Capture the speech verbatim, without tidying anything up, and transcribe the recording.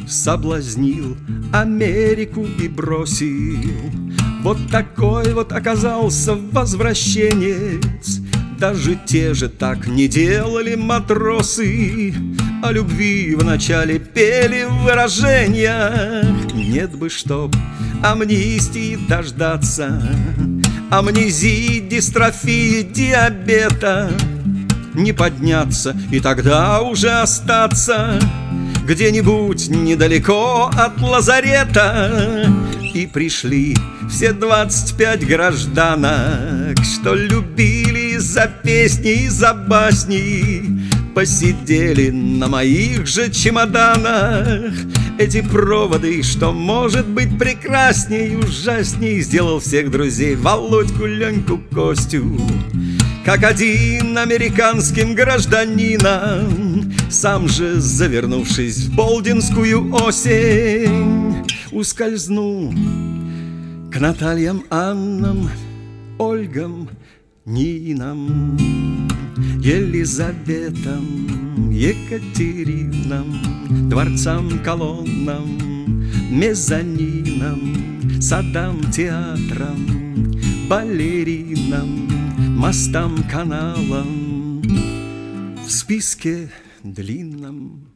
соблазнил, Америку и бросил. Вот такой вот оказался возвращенец. Даже те же так не делали матросы. О любви вначале пели в выражениях. Нет бы чтоб амнистии дождаться, амнезии, дистрофии, диабета, не подняться и тогда уже остаться где-нибудь недалеко от лазарета. И пришли все двадцать пять гражданок, что любили за песни и за басни, посидели на моих же чемоданах. Эти проводы, что может быть прекрасней и ужасней, сделал всех друзей Володьку, Леньку, Костю. Как один американским гражданином, сам же, завернувшись в болдинскую осень, ускользнул к Натальям, Аннам, Ольгам, Нинам, Елизаветам, Екатеринам, дворцам, колоннам, мезонинам, садам, театрам, балеринам, мостам, каналам в списке длинном.